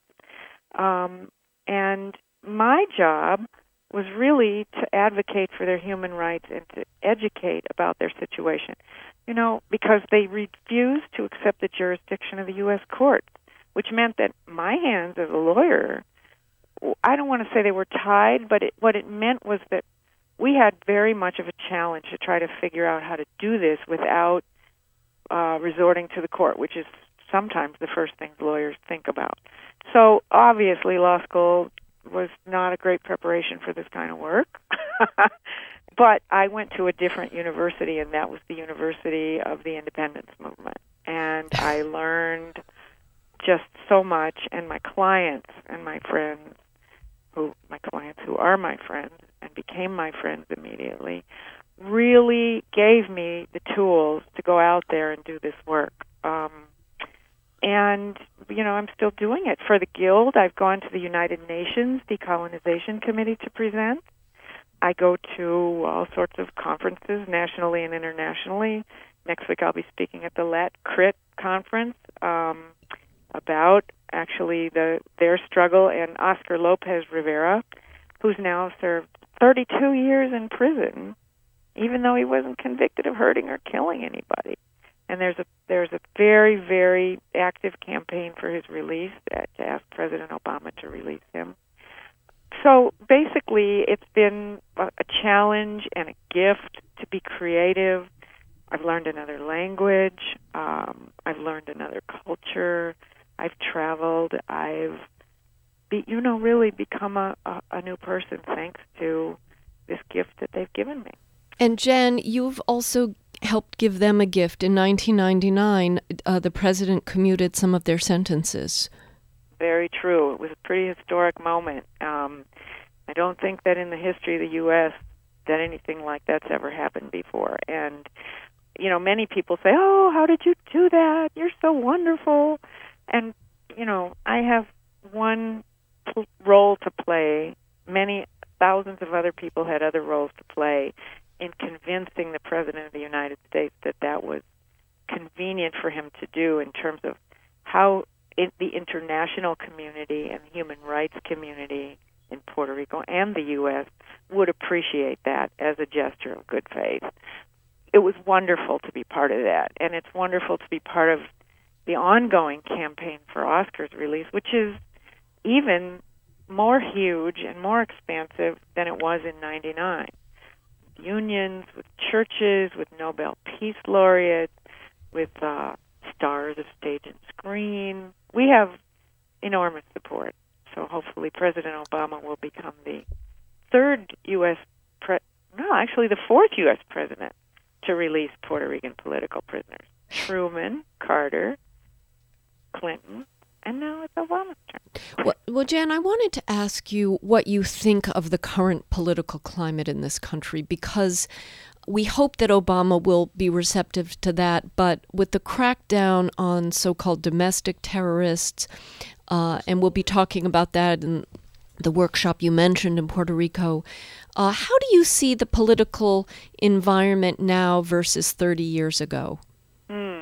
Speaker 5: Um, and my job was really to advocate for their human rights and to educate about their situation. You know, because they refused to accept the jurisdiction of the U S courts, which meant that my hands as a lawyer, I don't want to say they were tied, but it, what it meant was that we had very much of a challenge to try to figure out how to do this without uh, resorting to the court, which is sometimes the first things lawyers think about. So obviously law school was not a great preparation for this kind of work. But I went to a different university, and that was the University of the Independence Movement. And I learned just so much, and my clients and my friends, who my clients who are my friends and became my friends immediately, really gave me the tools to go out there and do this work. Um, and, you know, I'm still doing it. For the Guild, I've gone to the United Nations Decolonization Committee to present. I go to all sorts of conferences, nationally and internationally. Next week I'll be speaking at the Lat Crit conference um, about actually the their struggle, and Oscar Lopez Rivera, who's now served thirty-two years in prison, even though he wasn't convicted of hurting or killing anybody. And there's a there's a very, very active campaign for his release, to ask President Obama to release him. So basically, it's been a challenge and a gift to be creative. I've learned another language. Um, I've learned another culture. I've traveled. I've, be, you know, really become a, a, a new person thanks to this gift that they've given me.
Speaker 2: And Jen, you've also helped give them a gift. In nineteen ninety-nine, uh, the president commuted some of their sentences.
Speaker 5: Very true. It was a pretty historic moment. Um, I don't think that in the history of the U S that anything like that's ever happened before. And, you know, many people say, oh, how did you do that? You're so wonderful. And, you know, I have one pl- role to play. Many thousands of other people had other roles to play in convincing the President of the United States that that was convenient for him to do in terms of how in the international community and the human rights community in Puerto Rico and the U S would appreciate that as a gesture of good faith. It was wonderful to be part of that, and it's wonderful to be part of the ongoing campaign for Oscar's release, which is even more huge and more expansive than it was in ninety-nine. Unions with churches, with Nobel Peace Laureates, with uh, stars of stage and screen. We have enormous support. So hopefully President Obama will become the third U S pre- no, actually the fourth U S president to release Puerto Rican political prisoners. Truman, Carter, Clinton, and now it's Obama's turn.
Speaker 2: Well, Well, Jan, I wanted to ask you what you think of the current political climate in this country, because we hope that Obama will be receptive to that, but with the crackdown on so-called domestic terrorists, uh, and we'll be talking about that in the workshop you mentioned in Puerto Rico, uh, how do you see the political environment now versus thirty years ago?
Speaker 5: Hmm.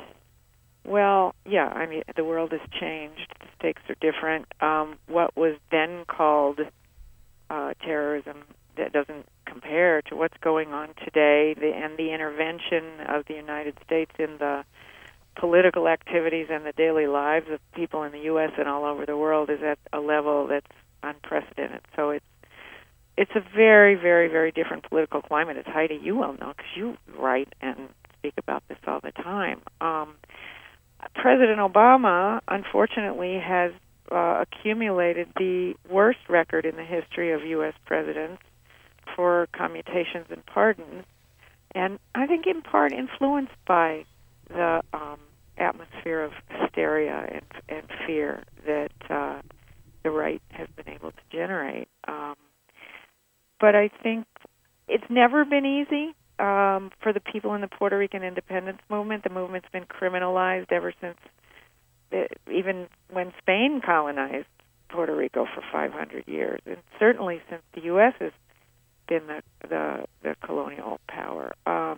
Speaker 5: Well, yeah, I mean, the world has changed. The stakes are different. Um, what was then called uh, terrorism that doesn't compare to what's going on today, the, and the intervention of the United States in the political activities and the daily lives of people in the U S and all over the world is at a level that's unprecedented. So it's it's a very, very, very different political climate. As Heidi, you well know, because you write and speak about this all the time. Um, President Obama, unfortunately, has uh, accumulated the worst record in the history of U S presidents for commutations and pardons, and I think in part influenced by the um, atmosphere of hysteria and, and fear that uh, the right has been able to generate. Um, but I think it's never been easy um, for the people in the Puerto Rican independence movement. The movement's been criminalized ever since, the, even when Spain colonized Puerto Rico for five hundred years, and certainly since the U S has been the, the, the colonial power. Um,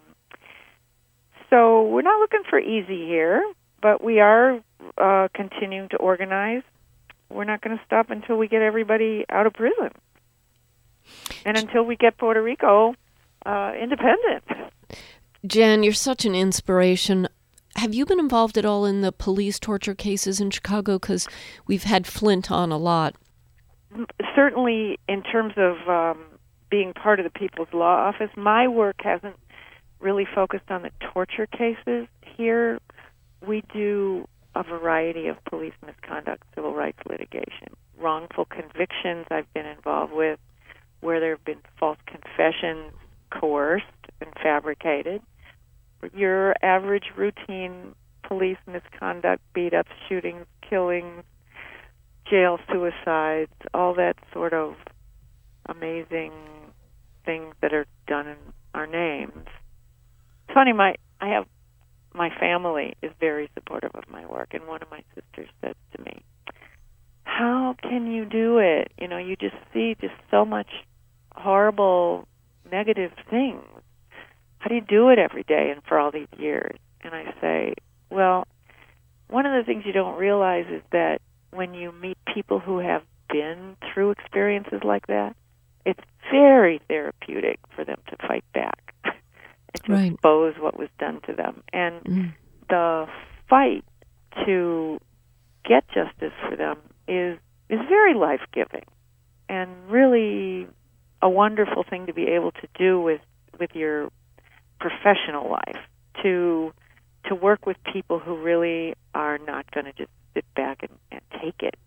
Speaker 5: so we're not looking for easy here, but we are uh, continuing to organize. We're not going to stop until we get everybody out of prison and until we get Puerto Rico uh, independent.
Speaker 2: Jan, you're such an inspiration. Have you been involved at all in the police torture cases in Chicago? Because we've had Flint on a lot.
Speaker 5: Certainly in terms of um, being part of the People's Law Office, my work hasn't really focused on the torture cases. Here we do a variety of police misconduct, civil rights litigation, wrongful convictions I've been involved with, where there have been false confessions coerced and fabricated. Your average routine police misconduct, beat-ups, shootings, killings, jail suicides, all that sort of amazing things that are done in our names. It's funny, my I have my family is very supportive of my work, and one of my sisters said to me, "How can you do it? You know, you just see just so much horrible, negative things. How do you do it every day and for all these years?" And I say, well, one of the things you don't realize is that when you meet people who have been through experiences like that, it's very therapeutic for them to fight back and to
Speaker 2: Right.
Speaker 5: expose what was done to them. And
Speaker 2: Mm.
Speaker 5: the fight to get justice for them is is very life-giving and really a wonderful thing to be able to do with, with your professional life, to to work with people who really are not going to just sit back and, and take it.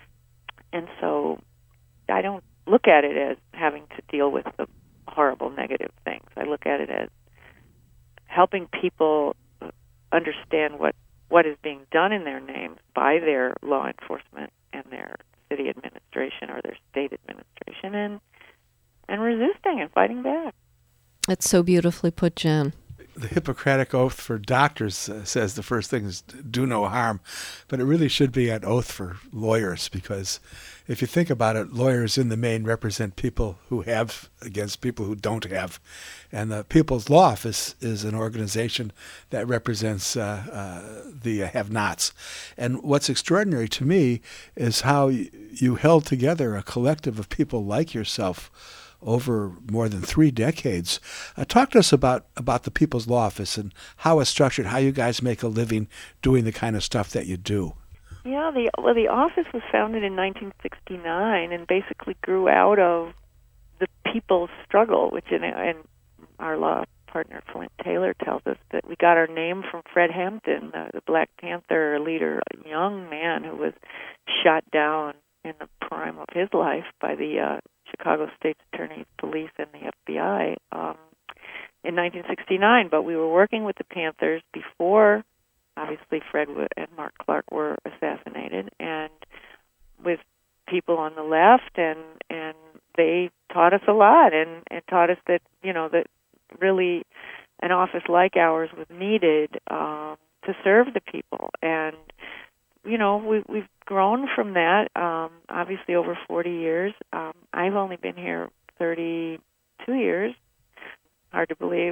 Speaker 5: And so I don't look at it as having to deal with the horrible negative things. I look at it as helping people understand what, what is being done in their names by their law enforcement and their city administration or their state administration, and and resisting and fighting back.
Speaker 2: That's so beautifully put, Jan.
Speaker 3: The Hippocratic Oath for doctors uh, says the first thing is do no harm, but it really should be an oath for lawyers, because if you think about it, lawyers in the main represent people who have against people who don't have. And the People's Law Office is an organization that represents uh, uh, the have-nots. And what's extraordinary to me is how y- you held together a collective of people like yourself over more than three decades. Uh, talk to us about, about the People's Law Office and how it's structured, how you guys make a living doing the kind of stuff that you do.
Speaker 5: Yeah, the well, the office was founded in nineteen sixty-nine and basically grew out of the people's struggle, which in, and our law partner Flint Taylor tells us that we got our name from Fred Hampton, the, the Black Panther leader, a young man who was shot down in the prime of his life by the uh, Chicago State Attorney's Police and the F B I um, in nineteen sixty-nine. But we were working with the Panthers before, obviously, Fred and Mark Clark were assassinated, and with people on the left, and and they taught us a lot, and, and taught us that, you know, that really an office like ours was needed um, to serve the people. And, you know, we, we've grown from that, um, obviously over forty years. Um, I've only been here thirty-two years. Hard to believe.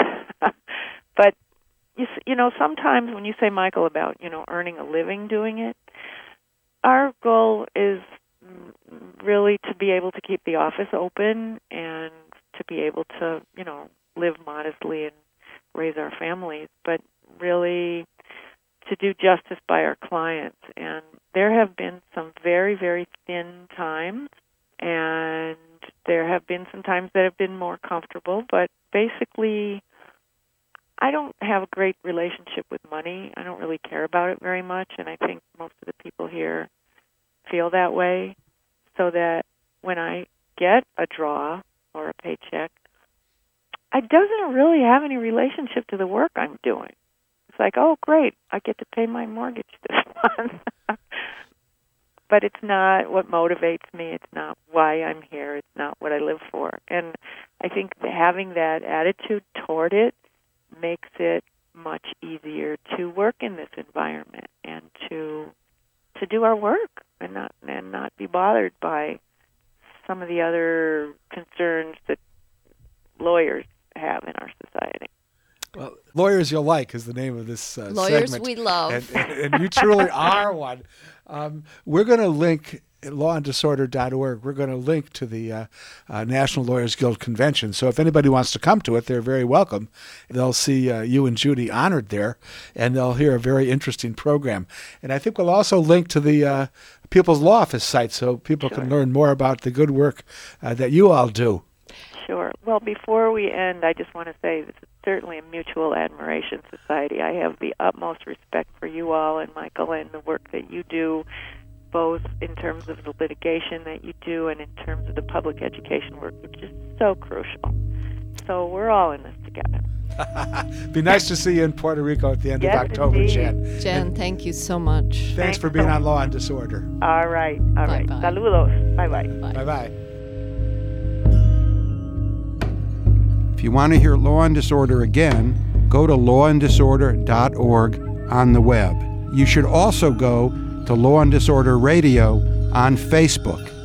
Speaker 5: But, you, you know, sometimes when you say, Michael, about, you know, earning a living doing it, our goal is really to be able to keep the office open and to be able to, you know, live modestly and raise our families, but really to do justice by our clients. And there have been some very, very thin times, and there have been some times that have been more comfortable, but basically I don't have a great relationship with money. I don't really care about it very much, and I think most of the people here feel that way, so that when I get a draw or a paycheck, it doesn't really have any relationship to the work I'm doing. It's like, oh, great, I get to pay my mortgage this month. But it's not what motivates me. It's not why I'm here. It's not what I live for. And I think having that attitude toward it makes it much easier to work in this environment and to to do our work and not and not be bothered by some of the other concerns that lawyers have in our society.
Speaker 3: Well, Lawyers You'll Like is the name of this uh,
Speaker 2: Lawyers
Speaker 3: segment.
Speaker 2: we love.
Speaker 3: And, and, and you truly are one. Um, we're going to link at law and disorder dot org. We're going to link to the uh, uh, National Lawyers Guild Convention. So if anybody wants to come to it, they're very welcome. They'll see uh, you and Judy honored there, and they'll hear a very interesting program. And I think we'll also link to the uh, People's Law Office site so people
Speaker 5: Sure.
Speaker 3: can learn more about the good work uh, that you all do.
Speaker 5: Sure. Well, before we end, I just want to say this is certainly a mutual admiration society. I have the utmost respect for you all and Michael and the work that you do, both in terms of the litigation that you do and in terms of the public education work, which is so crucial. So we're all in this together.
Speaker 3: Be nice to see you in Puerto Rico at the end
Speaker 5: Yes,
Speaker 3: of October,
Speaker 5: indeed.
Speaker 3: Jen.
Speaker 2: Jen,
Speaker 3: And
Speaker 2: thank you so much.
Speaker 3: thanks,
Speaker 5: Thanks
Speaker 3: for being
Speaker 5: so
Speaker 3: on Law and Disorder.
Speaker 5: All right. All right.
Speaker 2: Bye-bye.
Speaker 5: Saludos. Bye-bye.
Speaker 2: Bye.
Speaker 3: Bye-bye.
Speaker 1: If you want to hear Law and Disorder again, go to law and disorder dot org on the web. You should also go to Law and Disorder Radio on Facebook.